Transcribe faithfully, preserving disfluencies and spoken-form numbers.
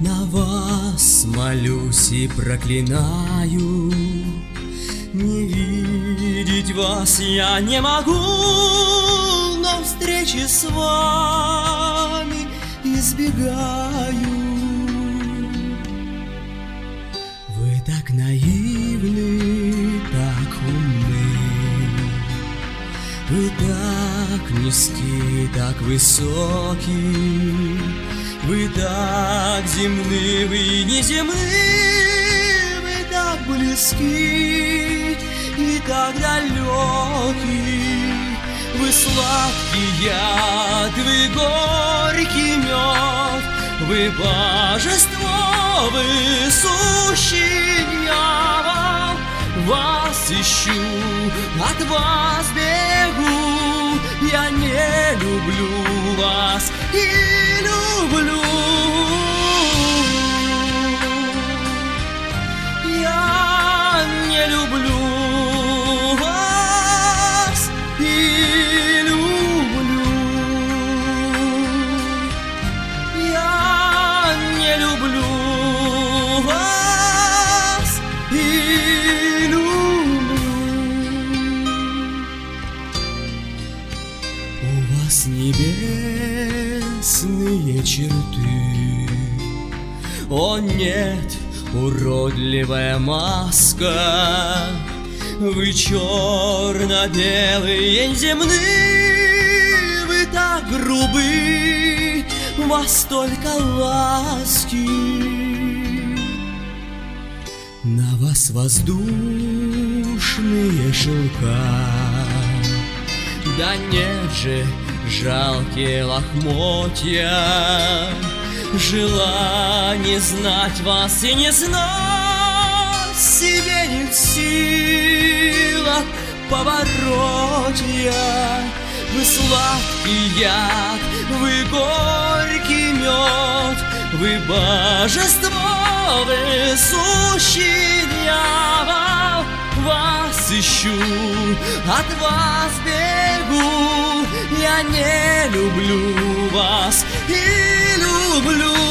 На вас молюсь и проклинаю, не видеть вас я не могу, но встречи с вами избегаю. Вы так наивны, так умны, вы так низки, так высоки, вы так земны, вы не земны, вы так близки и так далеки. Вы сладкий яд, вы горький мед, вы божество, вы сущий дьявол. Вас ищу, от вас бегу, я не люблю вас и люблю. Я не люблю вас и люблю. Я не люблю вас и люблю. У вас небесные черты, о нет, уродливая маска. Вы черно-белые неземны, вы так грубы, у вас только ласки. На вас воздушные шелка, да нет же, жалкие лохмотья. Желание знать вас и не знать себе не в силах побороть я. Вы сладкий яд, вы горький мед, вы божество, вы сущий дьявол. Вас ищу, от вас бегу, я не люблю вас и люблю.